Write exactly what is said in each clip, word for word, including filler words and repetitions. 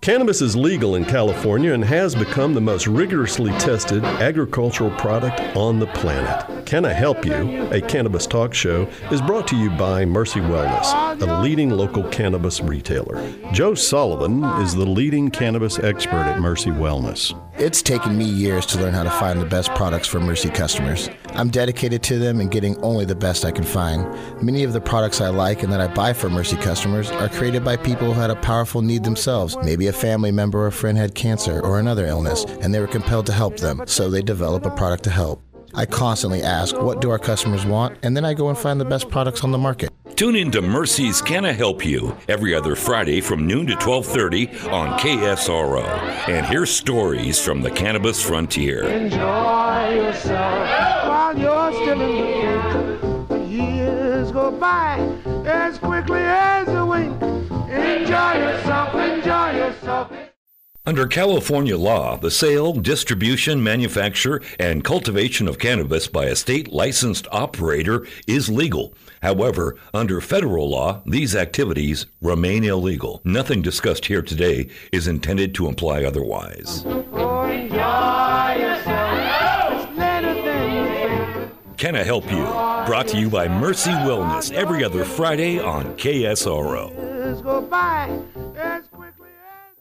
Cannabis is legal in California and has become the most rigorously tested agricultural product on the planet. Can I Help You, a cannabis talk show, is brought to you by Mercy Wellness, a leading local cannabis retailer. Joe Sullivan is the leading cannabis expert at Mercy Wellness. It's taken me years to learn how to find the best products for Mercy customers. I'm dedicated to them and getting only the best I can find. Many of the products I like and that I buy for Mercy customers are created by people who had a powerful need themselves. Maybe a family member or friend had cancer or another illness, and they were compelled to help them, so they develop a product to help. I constantly ask, what do our customers want? And then I go and find the best products on the market. Tune in to Mercy's Can I Help You every other Friday from noon to twelve thirty on K S R O. And hear stories from the cannabis frontier. Enjoy yourself while you're still in the game. Years go by as quickly as a wink. Enjoy yourself, enjoy yourself. Under California law, the sale, distribution, manufacture, and cultivation of cannabis by a state licensed operator is legal. However, under federal law, these activities remain illegal. Nothing discussed here today is intended to imply otherwise. Oh, enjoy yourself. It's later than you think. Can I Help You? Brought to you by Mercy Wellness every other Friday on K S R O. Years go by as quickly as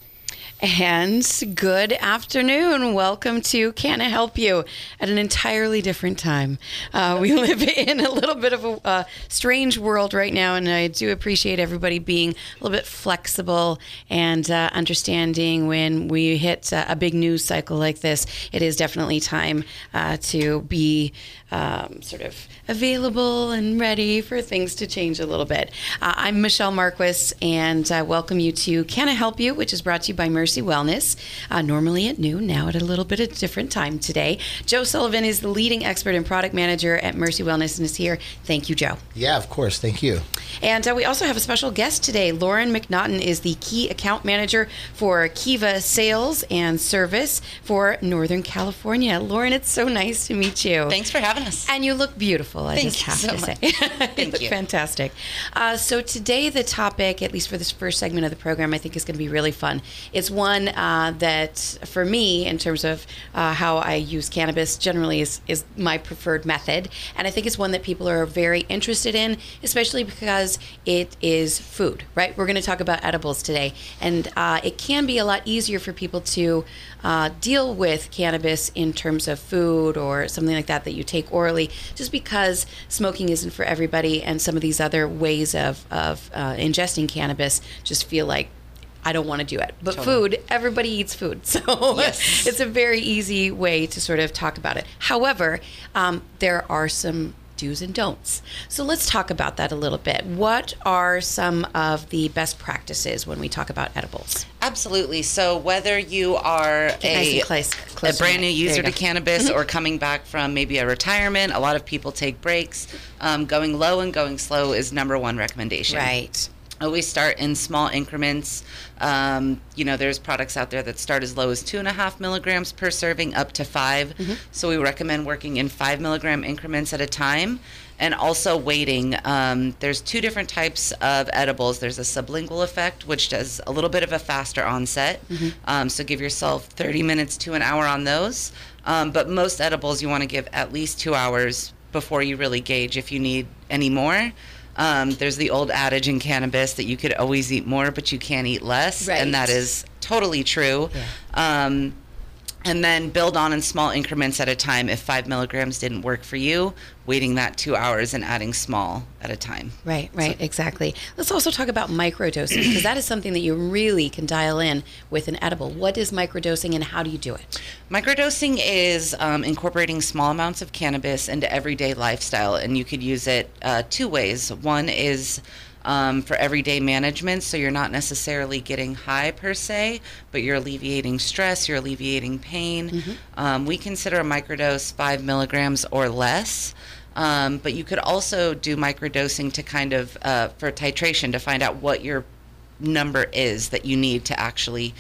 a wink. And good afternoon. Welcome to Can I Help You at an entirely different time. Uh, we live in a little bit of a uh, strange world right now, and I do appreciate everybody being a little bit flexible and uh, understanding when we hit uh, a big news cycle like this. It is definitely time uh, to be um, sort of available and ready for things to change a little bit. Uh, I'm Michelle Marquis, and uh, welcome you to Can I Help You, which is brought to you by Mercy Wellness, uh, normally at noon, now at a little bit of a different time today. Joe Sullivan is the leading expert and product manager at Mercy Wellness and is here. Thank you, Joe. Yeah, of course. Thank you. And uh, we also have a special guest today. Lauren McNaughton is the key account manager for Kiva Sales and Service for Northern California. Lauren, it's so nice to meet you. Thanks for having us. And you look beautiful, I Thank just you have so to much. say. Thank you look you. fantastic. Uh, so today the topic, at least for this first segment of the program, I think is going to be really fun. It's one uh, that, for me, in terms of uh, how I use cannabis, generally is, is my preferred method. And I think it's one that people are very interested in, especially because it is food, right? We're going to talk about edibles today. And uh, it can be a lot easier for people to uh, deal with cannabis in terms of food or something like that that you take orally, just because smoking isn't for everybody, and some of these other ways of, of uh, ingesting cannabis just feel like I don't want to do it. But Totally. food, everybody eats food. So Yes. it's a very easy way to sort of talk about it. However, um, there are some do's and don'ts. So let's talk about that a little bit. What are some of the best practices when we talk about edibles? Absolutely. So whether you are Get nice a, and close- a close to brand it. new There user you to go. cannabis or coming back from maybe a retirement, a lot of people take breaks. Um, going low and going slow is number one recommendation. Right. Always start in small increments. Um, you know, there's products out there that start as low as two and a half milligrams per serving up to five. Mm-hmm. So we recommend working in five milligram increments at a time. And also waiting. Um, there's two different types of edibles. There's a sublingual effect, which does a little bit of a faster onset. Mm-hmm. Um, so give yourself thirty minutes to an hour on those. Um, but most edibles, you want to give at least two hours before you really gauge if you need any more. Um, there's the old adage in cannabis that you could always eat more, but you can't eat less. Right. And that is totally true. Yeah. Um, and then build on in small increments at a time. If five milligrams didn't work for you, waiting that two hours and adding small at a time. Right, right, exactly. Let's also talk about microdosing, because that is something that you really can dial in with an edible. What is microdosing and how do you do it? Microdosing is um, incorporating small amounts of cannabis into everyday lifestyle, and you could use it uh, two ways. One is Um, for everyday management, so you're not necessarily getting high per se, but you're alleviating stress, you're alleviating pain. Mm-hmm. Um, we consider a microdose five milligrams or less, um, but you could also do microdosing to kind of, uh, for titration, to find out what your number is that you need to actually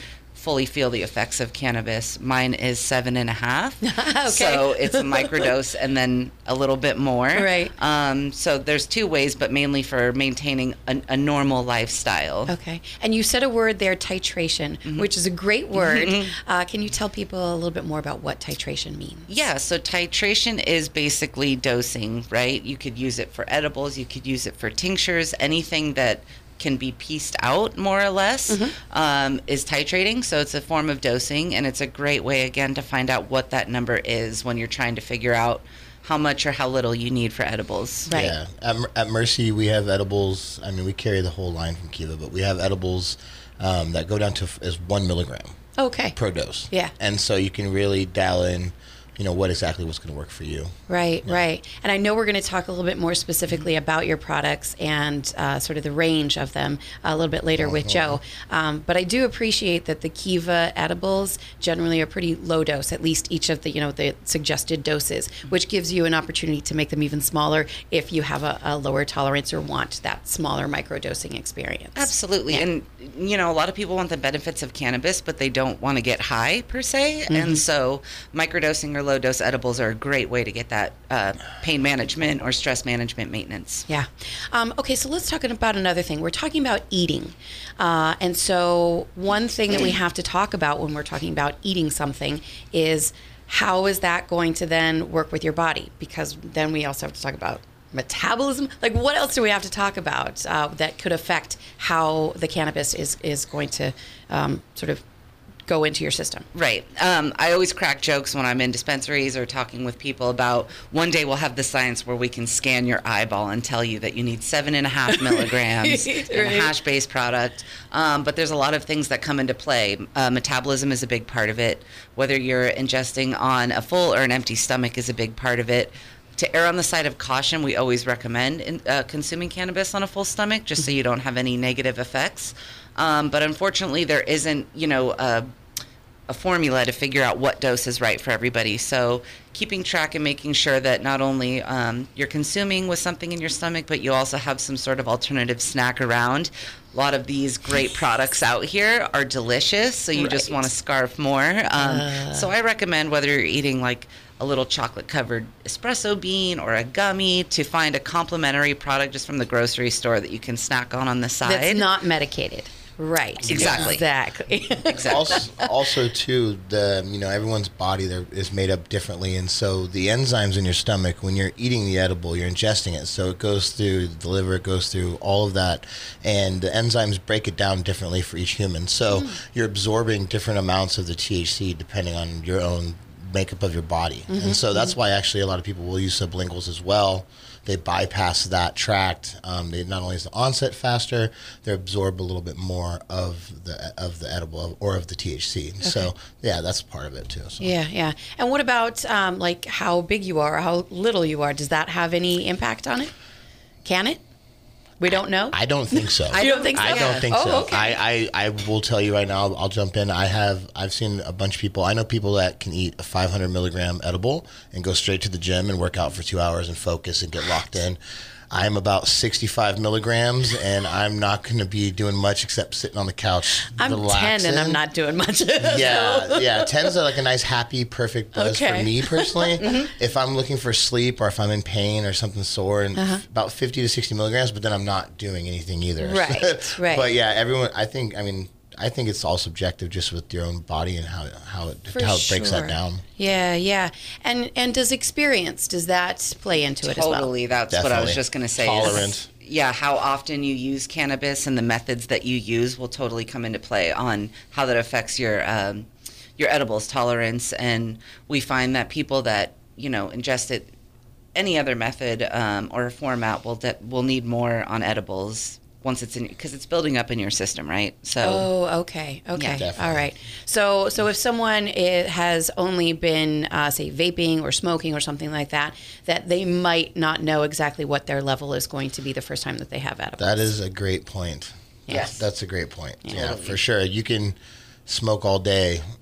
fully feel the effects of cannabis. Mine is seven and a half. Okay. So it's a microdose and then a little bit more. Right. Um, so there's two ways, but mainly for maintaining a, a normal lifestyle. Okay. And you said a word there, titration, mm-hmm. which is a great word. Mm-hmm. Uh, can you tell people a little bit more about what titration means? Yeah, so titration is basically dosing, right? You could use it for edibles, you could use it for tinctures, anything that can be pieced out more or less mm-hmm. um, is titrating. So it's a form of dosing, and it's a great way, again, to find out what that number is when you're trying to figure out how much or how little you need for edibles. Right. Yeah. At, at Mercy, we have edibles. I mean, we carry the whole line from Kiva, but we have edibles um, that go down to f- as one milligram okay. per dose. Yeah. And so you can really dial in, you know, what exactly what's going to work for you. Right, yeah. right. And I know we're going to talk a little bit more specifically about your products and uh, sort of the range of them a little bit later uh-huh. with Joe. Um, but I do appreciate that the Kiva edibles generally are pretty low dose, at least each of the, you know, the suggested doses, which gives you an opportunity to make them even smaller if you have a, a lower tolerance or want that smaller microdosing experience. Absolutely. Yeah. And, you know, a lot of people want the benefits of cannabis, but they don't want to get high per se. Mm-hmm. And so microdosing or low dose edibles are a great way to get that uh, pain management or stress management maintenance. Yeah. Um, okay, so let's talk about another thing. We're talking about eating. Uh, and so one thing that we have to talk about when we're talking about eating something is how is that going to then work with your body? Because then we also have to talk about metabolism. Like, what else do we have to talk about uh, that could affect how the cannabis is, is going to um, sort of go into your system? Right. Um, I always crack jokes when I'm in dispensaries or talking with people about one day we'll have the science where we can scan your eyeball and tell you that you need seven and a half milligrams right. in a hash-based product. Um, but there's a lot of things that come into play. Uh, metabolism is a big part of it. Whether you're ingesting on a full or an empty stomach is a big part of it. To err on the side of caution, we always recommend in, uh, consuming cannabis on a full stomach just so you don't have any negative effects. Um, but unfortunately, there isn't, you know, a, a formula to figure out what dose is right for everybody. So keeping track and making sure that not only um, you're consuming with something in your stomach, but you also have some sort of alternative snack around. A lot of these great products out here are delicious, so you right. just want to scarf more. Um, uh. So I recommend, whether you're eating like a little chocolate-covered espresso bean or a gummy, to find a complementary product just from the grocery store that you can snack on on the side. That's not medicated. Right. Exactly. Exactly. exactly. Also, also, too, the you know everyone's body there is made up differently, and so the enzymes in your stomach, when you're eating the edible, you're ingesting it, so it goes through the liver, it goes through all of that, and the enzymes break it down differently for each human. So mm. you're absorbing different amounts of the T H C depending on your own makeup of your body, mm-hmm. and so that's mm-hmm. why actually a lot of people will use sublinguals as well. They bypass that tract. Um, they not only is the onset faster, they absorb a little bit more of the of the edible or of the T H C. Okay. So yeah, that's part of it too. So. Yeah, yeah. And what about um, like how big you are, or how little you are? Does that have any impact on it? Can it? We don't know? I don't think so. I don't think so? I don't think oh, so. Okay. I, I, I will tell you right now, I'll, I'll jump in. I have, I've seen a bunch of people, I know people that can eat a five hundred milligram edible and go straight to the gym and work out for two hours and focus and get locked in. I'm about sixty-five milligrams, and I'm not going to be doing much except sitting on the couch. I'm relaxing. ten, and I'm not doing much. Yeah, so. yeah. ten's like a nice, happy, perfect buzz okay. for me personally. mm-hmm. If I'm looking for sleep or if I'm in pain or something sore, and uh-huh. f- about fifty to sixty milligrams, but then I'm not doing anything either. Right, right. But yeah, everyone. I think. I mean. I think it's all subjective, just with your own body and how how it For how it breaks sure. that down. Yeah, yeah, and and does experience does that play into it as well? Totally, that's Definitely. what I was just going to say. Tolerance. Is, yeah, how often you use cannabis and the methods that you use will totally come into play on how that affects your um, your edibles tolerance. And we find that people that you know ingest it any other method um, or format will de- will need more on edibles. Once it's in, because it's building up in your system, right? So. Oh, okay, okay, Yeah, all right. So, so if someone it has only been, uh, say, vaping or smoking or something like that, that they might not know exactly what their level is going to be the first time that they have edibles. That is a great point. Yes, that's a great point. Yeah, yeah totally. For sure. You can smoke all day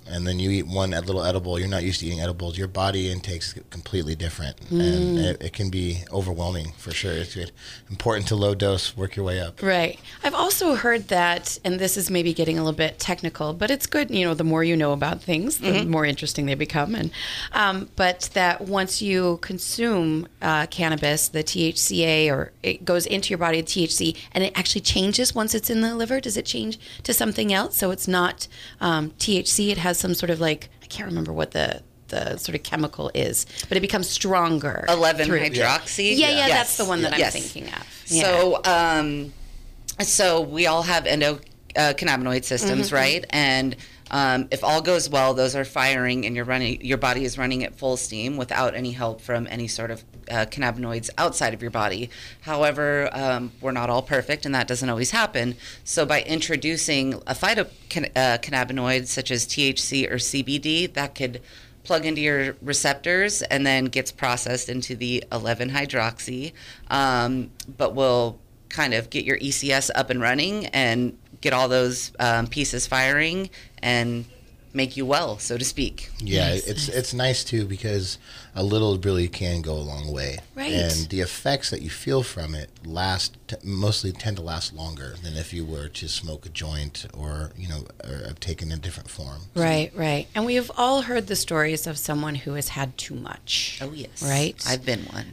and then you eat one little edible, you're not used to eating edibles, your body intake's completely different, mm. and it, it can be overwhelming for sure. It's good. Important to low dose, work your way up. Right. I've also heard that, and this is maybe getting a little bit technical, but it's good, you know, the more you know about things, the mm-hmm. more interesting they become. And um, but that once you consume uh, cannabis, the T H C A, or it goes into your body, the T H C, and it actually changes once it's in the liver. Does it change to something else? So it's not um, T H C, it has some sort of like, I can't remember what the the sort of chemical is, but it becomes stronger. eleven hydroxy. Yeah, yeah, yeah yes. That's the one that yes. I'm thinking of. Yeah. So, um, so we all have endocannabinoid systems, mm-hmm. right? And um, if all goes well, those are firing, and you're running. Your body is running at full steam without any help from any sort of uh, cannabinoids outside of your body. However, um, we're not all perfect, and that doesn't always happen. So, by introducing a phytocannabinoid uh, such as T H C or C B D, that could plug into your receptors and then gets processed into the eleven hydroxy, um, but will kind of get your E C S up and running and get all those um, pieces firing and make you well, so to speak. Yeah, nice, it's nice. it's nice too, because a little really can go a long way. Right. And the effects that you feel from it last t- mostly tend to last longer than if you were to smoke a joint or, you know, or have taken a different form. Right, so. right. And we have all heard the stories of someone who has had too much. Oh, yes. Right? I've been one.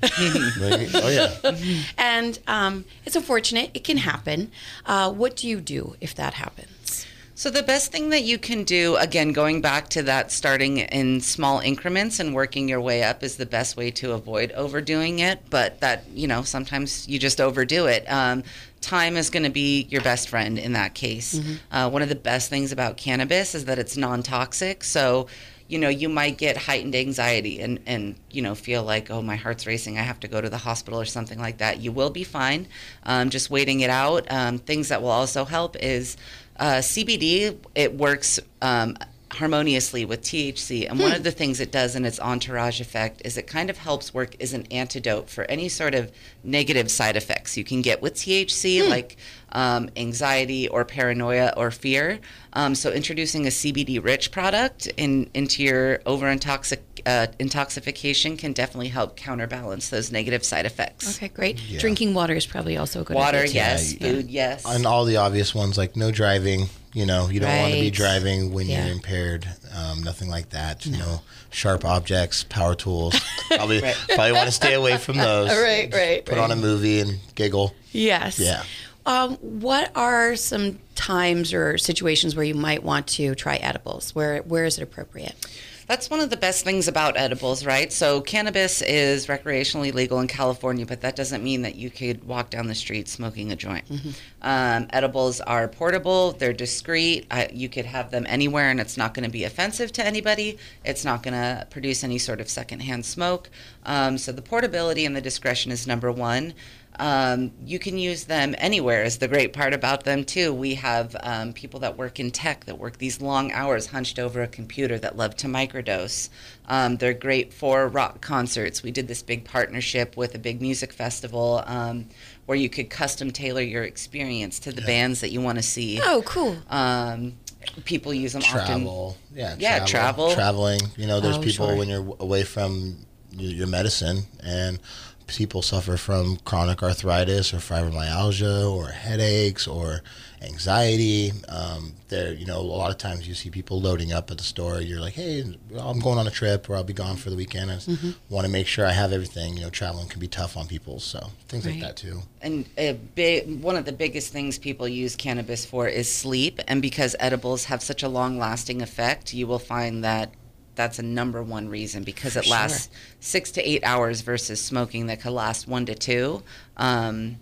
Oh, yeah. And um, it's unfortunate. It can happen. Uh, what do you do if that happens? So the best thing that you can do, again, going back to that starting in small increments and working your way up, is the best way to avoid overdoing it. But that, you know, sometimes you just overdo it. Um, time is going to be your best friend in that case. Mm-hmm. Uh, one of the best things about cannabis is that it's non-toxic. So, you know, you might get heightened anxiety and, and, you know, feel like, oh, my heart's racing, I have to go to the hospital or something like that. You will be fine. Um, just waiting it out. Um, things that will also help is Uh, C B D, it works um, harmoniously with T H C, and hmm. one of the things it does in its entourage effect is it kind of helps work as an antidote for any sort of negative side effects you can get with T H C, hmm. like um, anxiety or paranoia or fear. Um, so introducing a C B D-rich product in, into your over-intoxic uh, intoxication can definitely help counterbalance those negative side effects. Okay, great. Yeah. Drinking water is probably also a good. Water, idea. yes. Yeah, Food, yes. And all the obvious ones, like no driving. You know, you don't right. want to be driving when yeah. you're impaired. Um, nothing like that. No. no sharp objects, power tools. Probably, right. probably want to stay away from those. Right, right. Put right. on a movie and giggle. Yes. Yeah. Um, what are some times or situations where you might want to try edibles? Where where is it appropriate? That's one of the best things about edibles, right? So cannabis is recreationally legal in California, but that doesn't mean that you could walk down the street smoking a joint. Mm-hmm. Um, edibles are portable, they're discreet. I, you could have them anywhere and it's not going to be offensive to anybody. It's not going to produce any sort of secondhand smoke. Um, so the portability and the discretion is number one. Um, you can use them anywhere is the great part about them too. We have um, people that work in tech that work these long hours hunched over a computer that love to microdose. Um, they're great for rock concerts. We did this big partnership with a big music festival um, where you could custom tailor your experience to the yeah. bands that you want to see. Oh, cool. Um, people use them travel. often. Yeah, yeah, travel. travel. Traveling. You know, there's oh, people sure. when you're away from your medicine, and people suffer from chronic arthritis or fibromyalgia or headaches or anxiety. Um, there, you know, a lot of times you see people loading up at the store. You're like, hey, I'm going on a trip or I'll be gone for the weekend. I mm-hmm. want to make sure I have everything. You know, traveling can be tough on people. So things right. like that too. And a big, one of the biggest things people use cannabis for is sleep. And because edibles have such a long-lasting effect, you will find that that's a number one reason, because it For lasts sure. six to eight hours versus smoking that could last one to two. Um,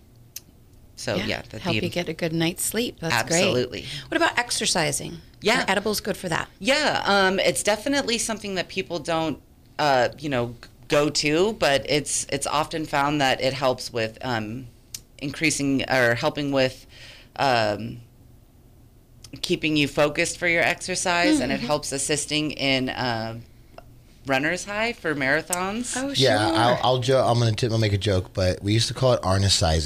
so yeah, yeah that help the, you get a good night's sleep. That's absolutely. great. What about exercising? Yeah, Are edibles good for that? Yeah, um, it's definitely something that people don't, uh, you know, go to, but it's it's often found that it helps with um, increasing or helping with. Um, keeping you focused for your exercise, mm-hmm. and it helps assisting in uh, runner's high for marathons. Oh, sure. Yeah, I'll, I'll jo- I'm gonna t- I'll make a joke, but we used to call it arnicizing,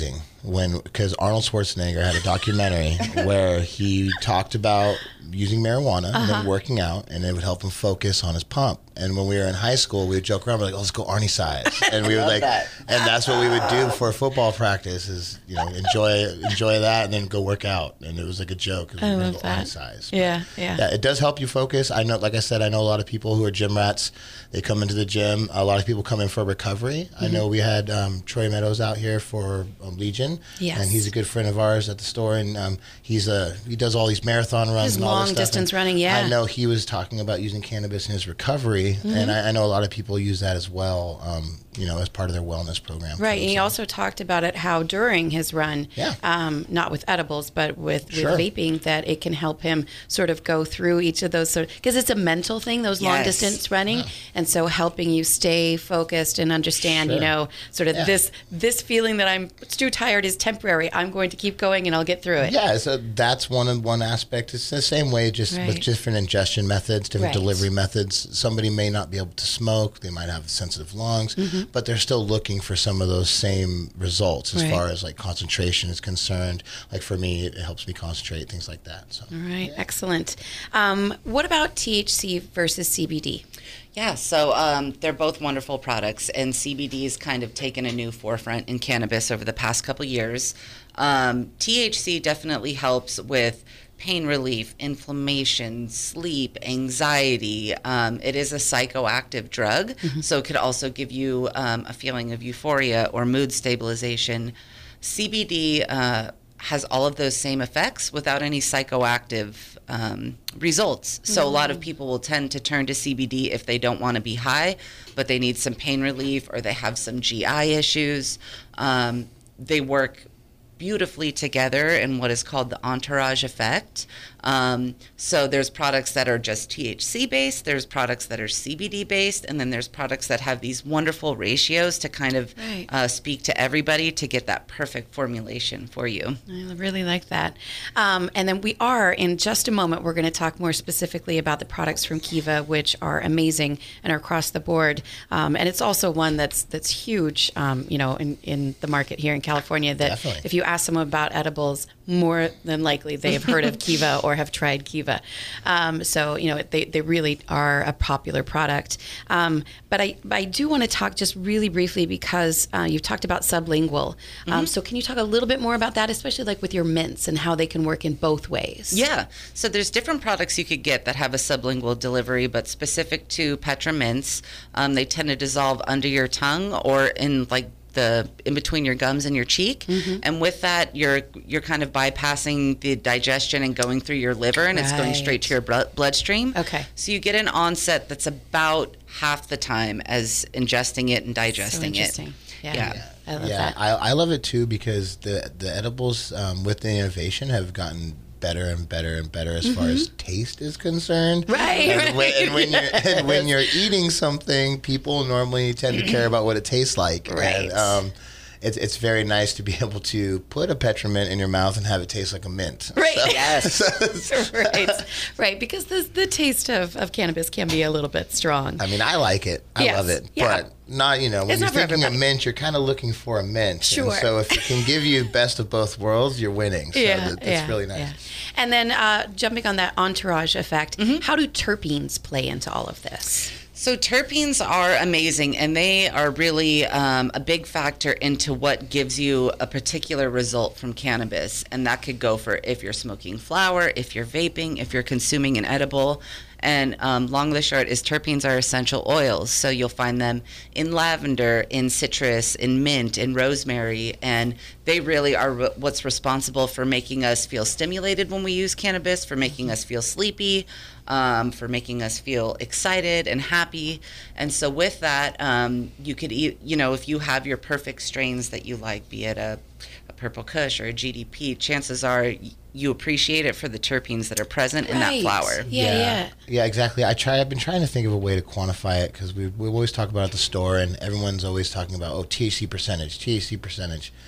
when because Arnold Schwarzenegger had a documentary where he talked about using marijuana uh-huh. and then working out, and it would help him focus on his pump. And when we were in high school, we would joke around, we're like, oh, let's go Arnie size. And we would like, that. and that's what we would do before football practice is, you know, enjoy enjoy that and then go work out. And it was like a joke. I we love go that. Arnie size. Yeah, yeah. Yeah, it does help you focus. I know, like I said, I know a lot of people who are gym rats. They come into the gym. A lot of people come in for recovery. Mm-hmm. I know we had um, Troy Meadows out here for um, Legion. Yes. And he's a good friend of ours at the store. And um, he's a, he does all these marathon runs His and all long this stuff. distance And running, yeah. I know he was talking about using cannabis in his recovery. Mm-hmm. And I, I know a lot of people use that as well, um, you know, as part of their wellness program. Right, and he so. also talked about it, how during his run, yeah. um, not with edibles, but with, Sure. with vaping, that it can help him sort of go through each of those, sort because it's a mental thing, those Yes. long distance running, yeah. and so helping you stay focused and understand, Sure. you know, sort of yeah. this this feeling that I'm too tired is temporary. I'm going to keep going and I'll get through it. Yeah, so that's one one aspect. It's the same way, just Right. with different ingestion methods, different Right. delivery methods. Somebody may not be able to smoke, they might have sensitive lungs, mm-hmm. but they're still looking for some of those same results as Right. far as like concentration is concerned. Like for me, it helps me concentrate, things like that. So. All right, excellent. Um, what about T H C versus C B D? Yeah, so um, they're both wonderful products, and C B D's kind of taken a new forefront in cannabis over the past couple years. Um, T H C definitely helps with pain relief, inflammation, sleep, anxiety. Um, it is a psychoactive drug, mm-hmm. so it could also give you um, a feeling of euphoria or mood stabilization. C B D uh, has all of those same effects without any psychoactive um, results. So mm-hmm. a lot of people will tend to turn to C B D if they don't want to be high, but they need some pain relief or they have some G I issues. Um, they work beautifully together in what is called the entourage effect. Um, so there's products that are just T H C based, there's products that are C B D based, and then there's products that have these wonderful ratios to kind of right. uh, speak to everybody to get that perfect formulation for you. I really like that. Um, and then we are, in just a moment, we're going to talk more specifically about the products from Kiva, which are amazing and are across the board. Um, and it's also one that's that's huge, um, you know, in, in the market here in California, that Definitely. If you ask someone about edibles, more than likely they have heard of Kiva or have tried Kiva. Um, so, you know, they, they really are a popular product. Um, but I, I do want to talk just really briefly because uh, you've talked about sublingual. Um, mm-hmm. So can you talk a little bit more about that, especially like with your mints and how they can work in both ways? Yeah. So there's different products you could get that have a sublingual delivery, but specific to Petra mints, um, they tend to dissolve under your tongue or in like the in between your gums and your cheek, mm-hmm. and with that you're you're kind of bypassing the digestion and going through your liver, and right. it's going straight to your blood bloodstream. Okay. So you get an onset that's about half the time as ingesting it and digesting so interesting. it. Yeah. yeah. yeah. I love yeah, that. I, I love it too because the the edibles um, with the innovation have gotten better and better and better as mm-hmm. far as taste is concerned. Right. And, right. When, and when you're and when you're eating something, people normally tend to care about what it tastes like. Right. And, um, it's it's very nice to be able to put a Petrament in your mouth and have it taste like a mint. Right. So, yes. right. Right. Because the the taste of, of cannabis can be a little bit strong. I mean, I like it. I yes. love it. Yeah. But not, you know, when it's you're thinking of mint, you're kind of looking for a mint. Sure. And so if it can give you best of both worlds, you're winning. So yeah, that, that's yeah, really nice. Yeah. And then uh, jumping on that entourage effect, mm-hmm. how do terpenes play into all of this? So terpenes are amazing, and they are really um, a big factor into what gives you a particular result from cannabis. And that could go for if you're smoking flower, if you're vaping, if you're consuming an edible. And um, long the short is terpenes are essential oils. So you'll find them in lavender, in citrus, in mint, in rosemary. And they really are re- what's responsible for making us feel stimulated when we use cannabis, for making us feel sleepy, um, for making us feel excited and happy. And so with that, um, you could eat, you know, if you have your perfect strains that you like, be it a, a Purple Kush or a G D P, chances are you appreciate it for the terpenes that are present right. in that flower. Yeah, yeah, yeah. Yeah, exactly. I try. I've been trying to think of a way to quantify it because we we always talk about it at the store, and everyone's always talking about oh T H C percentage, T H C percentage.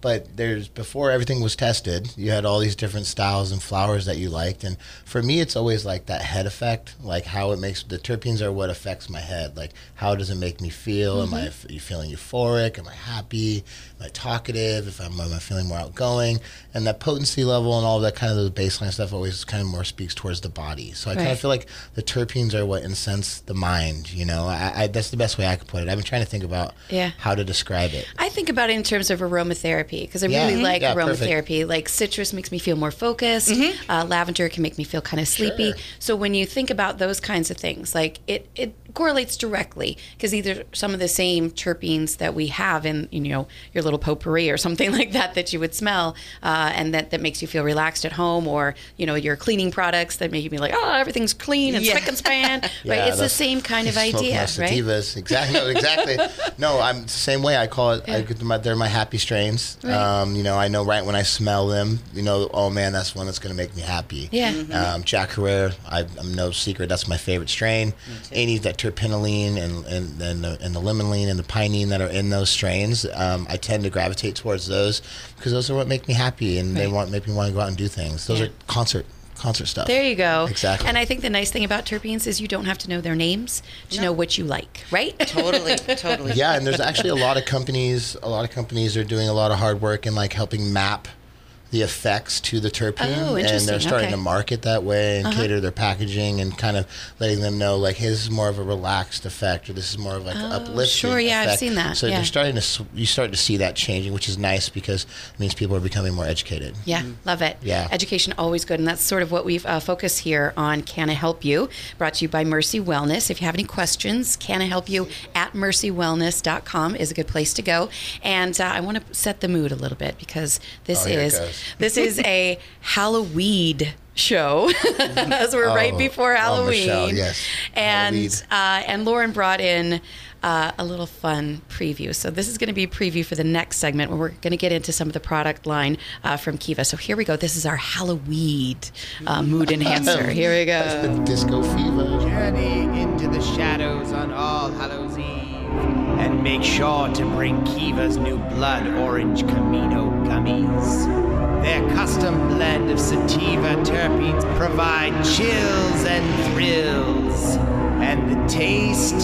but there's before everything was tested, you had all these different styles and flowers that you liked. And for me, it's always like that head effect, like how it makes the terpenes are what affects my head. Like, how does it make me feel? Mm-hmm. Am I f- feeling euphoric? Am I happy? Am I talkative? If I'm, am I feeling more outgoing? And that potency level and all that kind of the baseline stuff always kind of more speaks towards the body. So I right. kind of feel like the terpenes are what incense the mind. You know, I, I, that's the best way I could put it. I've been trying to think about yeah. how to describe it. I think about it in terms of aromatherapy because I yeah. really like yeah, aromatherapy. Perfect. Like citrus makes me feel more focused. Mm-hmm. Uh, lavender can make me feel kind of sleepy. Sure. So when you think about those kinds of things, like it, it correlates directly because either some of the same terpenes that we have in, you know, your little potpourri or something like that that you would smell uh, and that, that makes you feel relaxed at home, or, you know, your cleaning products that make you be like, oh, everything's clean and yeah. spick and span. Right? Yeah, it's the same kind of idea, right? Sativas. Exactly. No, exactly. No, I'm the same way. I call it, yeah. I, they're my happy strains. Right. Um, you know, I know right when I smell them, you know, oh man, that's one that's going to make me happy. Yeah. Mm-hmm. Um, Jack Herrera, I, I'm no secret, that's my favorite strain. Any that terpinolene and and and the, and the limonene and the pinene that are in those strains, um, I tend to gravitate towards those because those are what make me happy and right. they want make me want to go out and do things. Those yeah. are concert concert stuff. There you go. Exactly. And I think the nice thing about terpenes is you don't have to know their names to no. know what you like, right? Totally, totally. Yeah, and there's actually a lot of companies. A lot of companies are doing a lot of hard work in like helping map the effects to the terpene, oh, and they're starting okay. to market that way and uh-huh. cater their packaging and kind of letting them know like, hey, this is more of a relaxed effect, or this is more of like oh, an uplifting sure, yeah, effect. I've seen that. So yeah. they're starting to you start to see that changing, which is nice because it means people are becoming more educated. Yeah, mm-hmm. love it. Yeah, education always good, and that's sort of what we've uh, focused here on. Can I Help You? Brought to you by Mercy Wellness. If you have any questions, Can I Help You at mercy wellness dot com is a good place to go. And uh, I want to set the mood a little bit because this oh, is this is a Halloween show as we're oh, right before Halloween. Oh, Michelle, yes. And uh, and Lauren brought in uh, a little fun preview. So this is going to be a preview for the next segment where we're going to get into some of the product line uh, from Kiva. So here we go. This is our Halloween uh, mood enhancer. Here we go. That's the disco fever. Journey into the shadows on All Hallows Eve. And make sure to bring Kiva's new Blood Orange Camino gummies. Their custom blend of sativa terpenes provide chills and thrills. And the taste,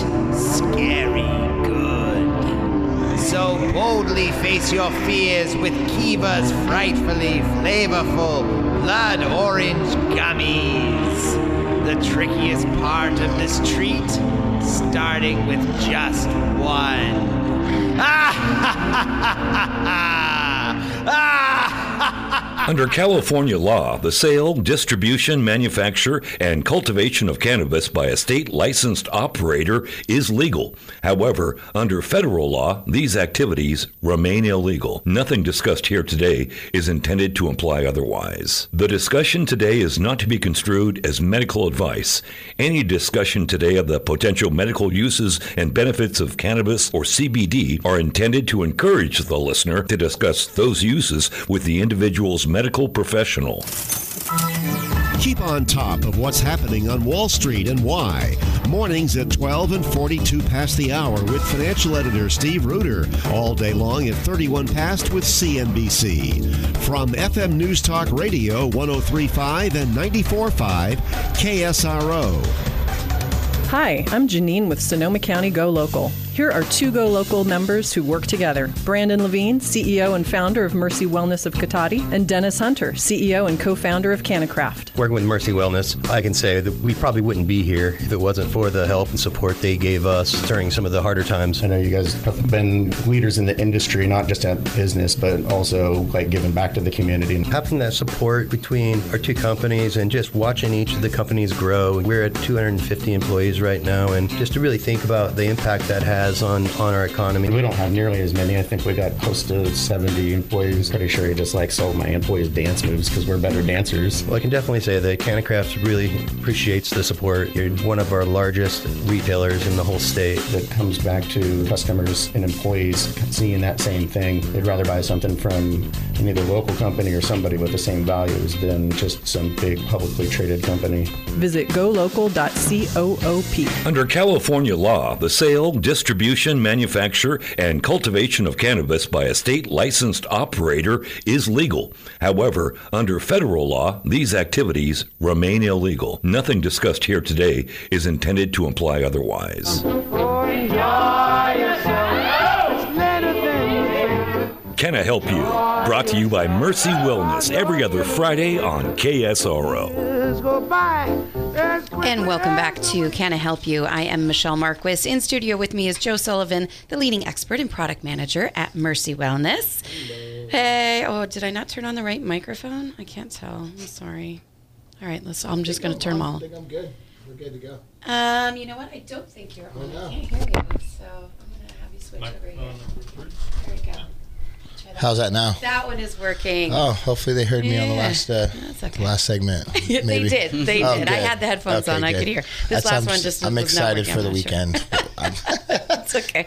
scary good. So boldly face your fears with Kiva's frightfully flavorful Blood Orange gummies. The trickiest part of this treat, starting with just one. Ah ha ha ha ha ha! Ah! Under California law, the sale, distribution, manufacture, and cultivation of cannabis by a state licensed operator is legal. However, under federal law, these activities remain illegal. Nothing discussed here today is intended to imply otherwise. The discussion today is not to be construed as medical advice. Any discussion today of the potential medical uses and benefits of cannabis or C B D are intended to encourage the listener to discuss those uses with the individual's medical professional. Keep on top of what's happening on Wall Street and why. Mornings at twelve and forty-two past the hour with financial editor Steve Reuter. All day long at thirty-one past with C N B C. From F M News Talk Radio one oh three point five and ninety-four point five K S R O. Hi, I'm Janine with Sonoma County Go Local. Here are two Go Local members who work together. Brandon Levine, C E O and founder of Mercy Wellness of Cotati, and Dennis Hunter, C E O and co-founder of CannaCraft. Working with Mercy Wellness, I can say that we probably wouldn't be here if it wasn't for the help and support they gave us during some of the harder times. I know you guys have been leaders in the industry, not just at business, but also like giving back to the community. Having that support between our two companies and just watching each of the companies grow. We're at two hundred fifty employees right now, and just to really think about the impact that has on, on our economy. We don't have nearly as many. I think we got close to seventy employees. Pretty sure he just like sold my employees dance moves because we're better dancers. Well, I can definitely say that CannaCraft really appreciates the support. You're one of our largest retailers in the whole state. That comes back to customers and employees seeing that same thing. They'd rather buy something from an either local company or somebody with the same values than just some big publicly traded company. Visit go local dot coop. Under California law, the sale, distribution, manufacture, and cultivation of cannabis by a state licensed operator is legal. However, under federal law, these activities remain illegal. Nothing discussed here today is intended to imply otherwise. Can I Help You? Brought to you by Mercy Wellness every other Friday on K S R O. And welcome back to Can I Help You? I am Michelle Marquis. In studio with me is Joe Sullivan, the leading expert and product manager at Mercy Wellness. Hello. Hey, oh, did I not turn on the right microphone? I can't tell. I'm sorry. All right, let's. I'm just going to turn them all. I think I'm good. We're good to go. Um, you know what? I don't think you're on. I can't hear you, so I'm going to have you switch over here. There we go. How's that now? That one is working. Oh, hopefully they heard me yeah. on the last uh, okay. last segment. They did. They oh, did. Good. I had the headphones okay, on. Good. I could hear. This That's, last I'm, one just I'm was excited not for the sure. weekend. It's okay.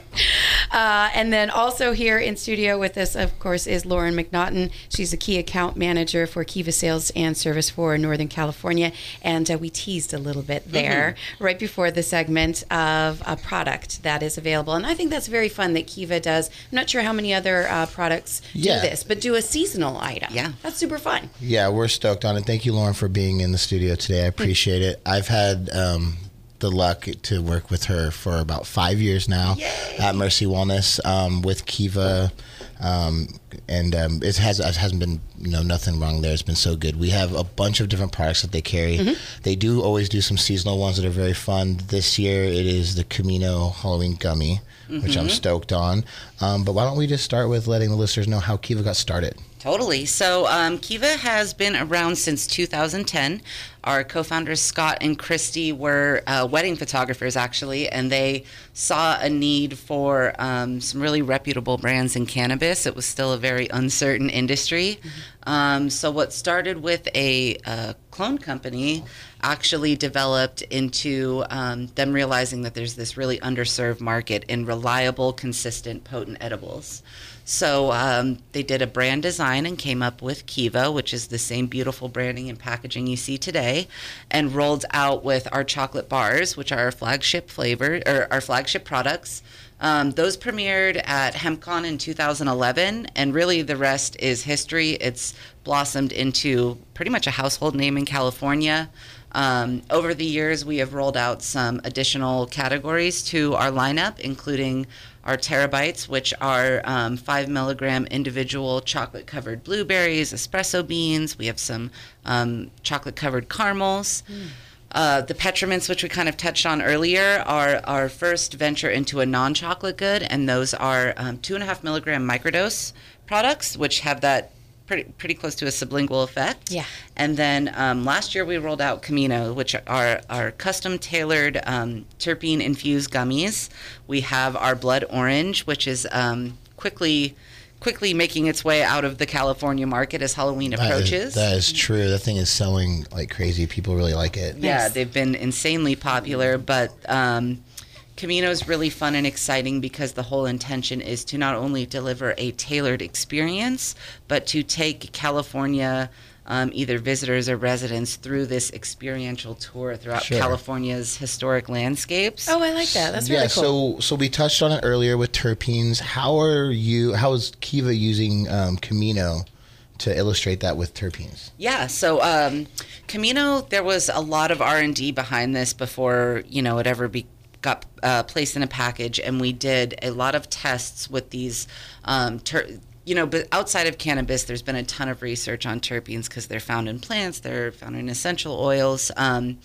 Uh, and then also here in studio with us, of course, is Lauren McNaughton. She's a key account manager for Kiva Sales and Service for Northern California. And uh, we teased a little bit there mm-hmm. right before the segment of a product that is available. And I think that's very fun that Kiva does. I'm not sure how many other uh, products yeah. do this, but do a seasonal item. Yeah. That's super fun. Yeah, we're stoked on it. Thank you, Lauren, for being in the studio today. I appreciate it. I've had um, the luck to work with her for about five years now Yay. At Mercy Wellness um, with Kiva. Um, and um, it, has, it hasn't been, you know, nothing wrong there. It's been so good. We have a bunch of different products that they carry. Mm-hmm. They do always do some seasonal ones that are very fun. This year it is the Camino Halloween Gummy, mm-hmm. which I'm stoked on. Um, but why don't we just start with letting the listeners know how Kiva got started? Totally. So um, Kiva has been around since two thousand ten. Our co-founders, Scott and Christy, were uh, wedding photographers, actually, and they saw a need for um, some really reputable brands in cannabis. It was still a very uncertain industry. Mm-hmm. Um, so what started with a, a clone company actually developed into um, them realizing that there's this really underserved market in reliable, consistent, potent edibles. So um, they did a brand design and came up with Kiva, which is the same beautiful branding and packaging you see today, and rolled out with our chocolate bars, which are our flagship flavor or our flagship products. Um, those premiered at HempCon in two thousand eleven, and really the rest is history. It's blossomed into pretty much a household name in California. Um, over the years, we have rolled out some additional categories to our lineup, including our terabytes, which are um, five milligram individual chocolate covered blueberries, espresso beans. We have some um, chocolate covered caramels. Mm. Uh, the Petraments, which we kind of touched on earlier, are our first venture into a non-chocolate good, and those are um, two and a half milligram microdose products, which have that pretty pretty close to a sublingual effect. Yeah. And then um, last year we rolled out Camino, which are our custom tailored um, terpene infused gummies. We have our Blood Orange, which is um, quickly quickly making its way out of the California market as Halloween that approaches. Is, that is true. That thing is selling like crazy. People really like it. Yeah, Yes. they've been insanely popular, but um, Camino is really fun and exciting because the whole intention is to not only deliver a tailored experience, but to take California, um, either visitors or residents, through this experiential tour throughout Sure. California's historic landscapes. Oh, I like that. That's yeah, really cool. so so we touched on it earlier with terpenes. How are you? How is Kiva using um, Camino to illustrate that with terpenes? Yeah, so um, Camino, there was a lot of R and D behind this before, you know, it ever be, got uh, placed in a package, and we did a lot of tests with these um, ter- you know, but outside of cannabis, there's been a ton of research on terpenes because they're found in plants, they're found in essential oils. Um,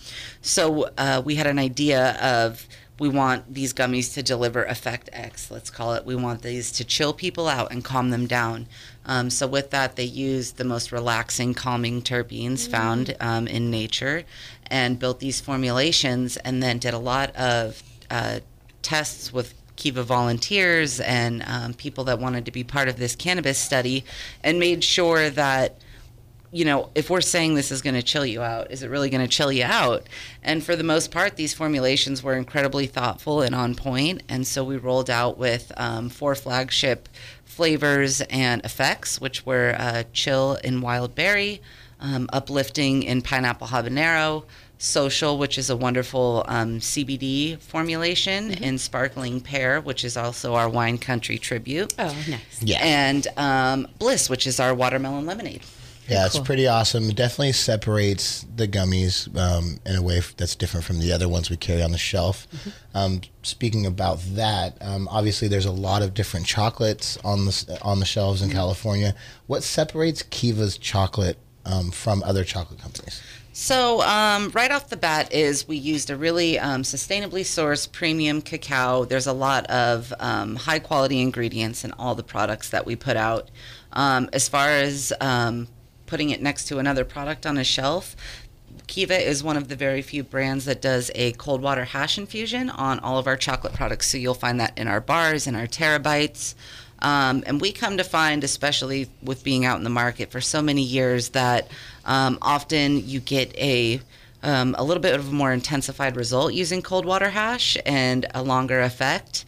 so uh, we had an idea of, we want these gummies to deliver effect X, let's call it. We want these to chill people out and calm them down. Um, so with that, they used the most relaxing, calming terpenes mm-hmm. found um, in nature and built these formulations, and then did a lot of uh, tests with Kiva volunteers and um, people that wanted to be part of this cannabis study, and made sure that, you know, if we're saying this is going to chill you out, is it really going to chill you out? And for the most part, these formulations were incredibly thoughtful and on point. And so we rolled out with um, four flagship flavors and effects, which were uh, chill in wild berry, um, uplifting in pineapple habanero, social, which is a wonderful um, C B D formulation, Mm-hmm. and sparkling pear, which is also our wine country tribute. Oh, nice. Yeah. And um, bliss, which is our watermelon lemonade. Yeah, it's cool. pretty awesome. It definitely separates the gummies um, in a way f- that's different from the other ones we carry on the shelf. Mm-hmm. Um, speaking about that, um, obviously there's a lot of different chocolates on the s- on the shelves in Mm-hmm. California. What separates Kiva's chocolate um, from other chocolate companies? So um, right off the bat is we used a really um, sustainably sourced premium cacao. There's a lot of um, high quality ingredients in all the products that we put out. Um, as far as um, putting it next to another product on a shelf, Kiva is one of the very few brands that does a cold water hash infusion on all of our chocolate products. So you'll find that in our bars, in our terabytes. Um, and we come to find, especially with being out in the market for so many years, that um, often you get a um, a little bit of a more intensified result using cold water hash and a longer effect.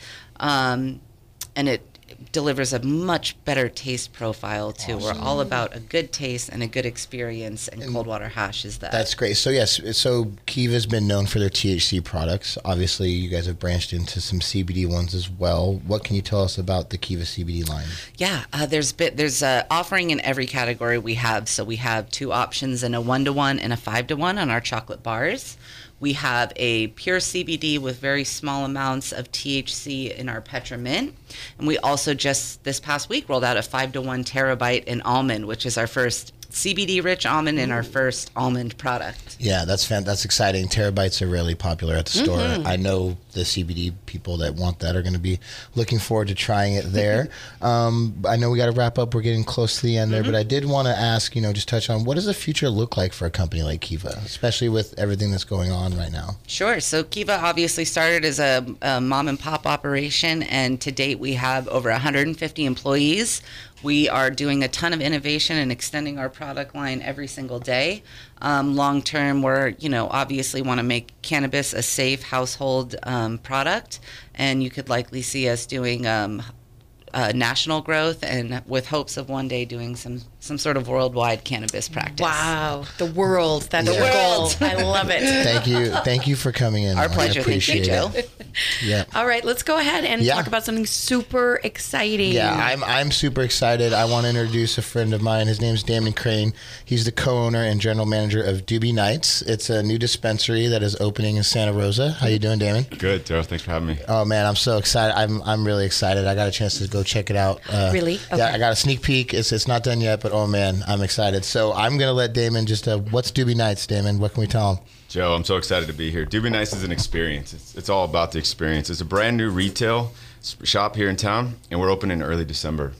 Um, and it delivers a much better taste profile too. We're all about a good taste and a good experience, and, and cold water hash is that. That's great. So yes, so Kiva's been known for their T H C products. Obviously, you guys have branched into some C B D ones as well. What can you tell us about the Kiva C B D line? Yeah, uh, there's bit there's a offering in every category we have. So we have two options in a one to one and a five to one on our chocolate bars. We have a pure C B D with very small amounts of T H C in our Petra Mint. And we also just this past week rolled out a five to one terabyte in almond, which is our first C B D-rich almond and our first almond product. Yeah, that's fan- that's exciting. Terabytes are really popular at the store. Mhm. I know the C B D people that want that are going to be looking forward to trying it there. um, I know we got to wrap up. We're getting close to the end there, Mm-hmm. but I did want to ask, you know, just touch on what does the future look like for a company like Kiva, especially with everything that's going on right now? Sure. So Kiva obviously started as a, a mom and pop operation, and to date we have over one hundred fifty employees. We are doing a ton of innovation and extending our product line every single day. Um, long term, we're, you know, obviously want to make cannabis a safe household um, product, and you could likely see us doing um, uh, national growth, and with hopes of one day doing some some sort of worldwide cannabis practice. Wow, the world. That's Yeah. the goal. I love it. Thank you. Thank you for coming in. Our I pleasure. Thank you, appreciate Joe. it. Yeah. All right, let's go ahead and Yeah. talk about something super exciting. Yeah, I'm I'm super excited. I want to introduce a friend of mine. His name's Damon Crane. He's the co-owner and general manager of Doobie Nights. It's a new dispensary that is opening in Santa Rosa. How you doing, Damon? Good, Joe. Thanks for having me. Oh man, I'm so excited. I'm I'm really excited. I got a chance to go check it out. Uh, Really? Yeah, Okay. I got a sneak peek. It's it's not done yet, but oh man, I'm excited. So I'm gonna let Damon just uh, what's Doobie Nights, Damon? What can we tell him? Joe, I'm so excited to be here. Doobie Nights is an experience. It's, it's all about the experience. It's a brand new retail s- shop here in town, and we're opening in early December.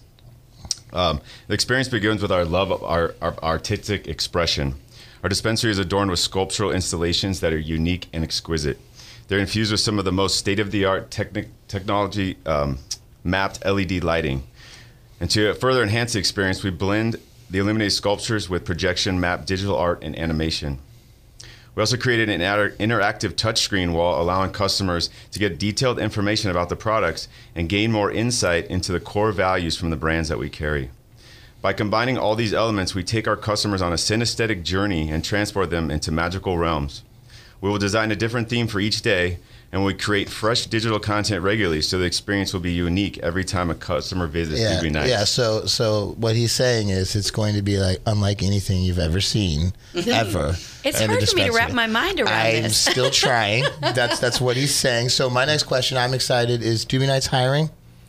Um, the experience begins with our love of our, our artistic expression. Our dispensary is adorned with sculptural installations that are unique and exquisite. They're infused with some of the most state-of-the-art techni- technology um, mapped L E D lighting. And to further enhance the experience, we blend the illuminated sculptures with projection mapped digital art and animation. We also created an inter- interactive touchscreen wall allowing customers to get detailed information about the products and gain more insight into the core values from the brands that we carry. By combining all these elements, we take our customers on a synesthetic journey and transport them into magical realms. We will design a different theme for each day, and we create fresh digital content regularly so the experience will be unique every time a customer visits Yeah, Doobie Nights. yeah. So, so what he's saying is it's going to be like unlike anything you've ever seen, ever. It's in a hard for me to wrap dispensary. my mind around I'm this. still trying. That's that's what he's saying. So my next question, I'm excited, is Doobie Nights hiring?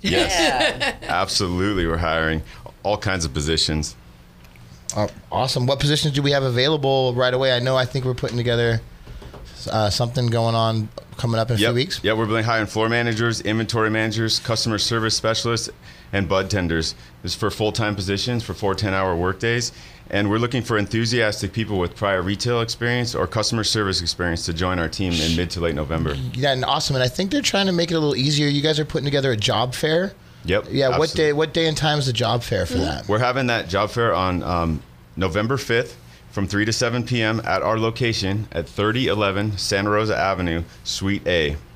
Yes, absolutely. We're hiring all kinds of positions. Uh, awesome. What positions do we have available right away? I know. I think we're putting together uh, something going on coming up in a Yep. few weeks. Yeah, we're really hiring floor managers, inventory managers, customer service specialists, and bud tenders. This is for full-time positions for four ten-hour workdays. And we're looking for enthusiastic people with prior retail experience or customer service experience to join our team in mid to late November. Yeah, and awesome. And I think they're trying to make it a little easier. You guys are putting together a job fair. Yep. Yeah. What absolutely. day? What day and time is the job fair for that? We're having that job fair on um, November fifth from three to seven p.m. at our location at thirty eleven Santa Rosa Avenue, Suite A.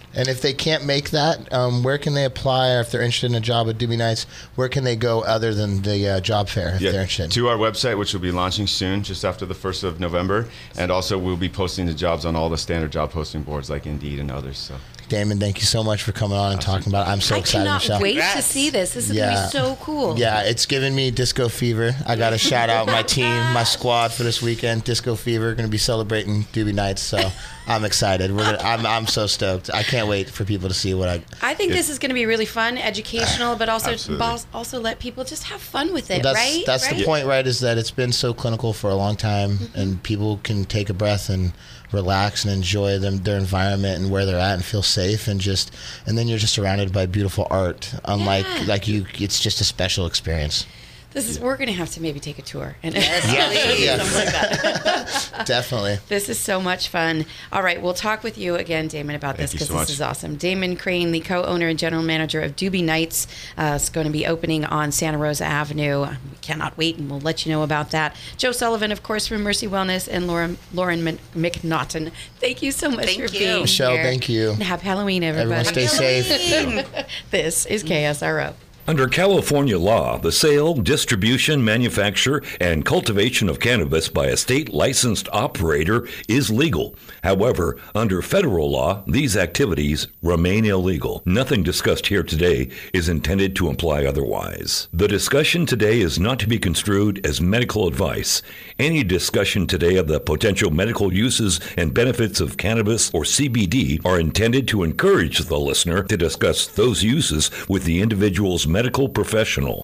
And if they can't make that, um, where can they apply? Or if they're interested in a job at Doobie Nights, where can they go other than the uh, job fair if yeah, they're interested? To our website, which will be launching soon, just after the first of November. And also we'll be posting the jobs on all the standard job posting boards like Indeed and others. So. Damon, thank you so much for coming on and talking about it. I'm so I excited, cannot Michelle. wait to see this. This is Yeah. going to be so cool. Yeah, it's giving me disco fever. I got to shout out my team, my squad for this weekend. Disco fever, going to be celebrating Doobie Nights, so I'm excited. We're gonna, I'm I'm so stoked. I can't wait for people to see what I. I think this is going to be really fun, educational, but also Absolutely. also let people just have fun with it, that's right? that's right? the point, right? Is that it's been so clinical for a long time, Mm-hmm. and people can take a breath and relax and enjoy them their environment and where they're at and feel safe and just and then you're just surrounded by beautiful art. Unlike Yeah. like you, it's just a special experience. This is we're going to have to maybe take a tour and Yes, yes. something like that. Definitely. This is so much fun. All right, we'll talk with you again, Damon, about Thank this you because so this much. is awesome. Damon Crane, the co-owner and general manager of Doobie Nights, uh, is going to be opening on Santa Rosa Avenue. We cannot wait, and we'll let you know about that. Joe Sullivan, of course, from Mercy Wellness, and Lauren Lauren Mc- McNaughton. Thank you so much Thank for you. being Michelle, here. thank you. And happy Halloween, everybody. Everyone stay safe. This is K S R O. Under California law, the sale, distribution, manufacture, and cultivation of cannabis by a state licensed operator is legal. However, under federal law, these activities remain illegal. Nothing discussed here today is intended to imply otherwise. The discussion today is not to be construed as medical advice. Any discussion today of the potential medical uses and benefits of cannabis or C B D are intended to encourage the listener to discuss those uses with the individual's medical professional.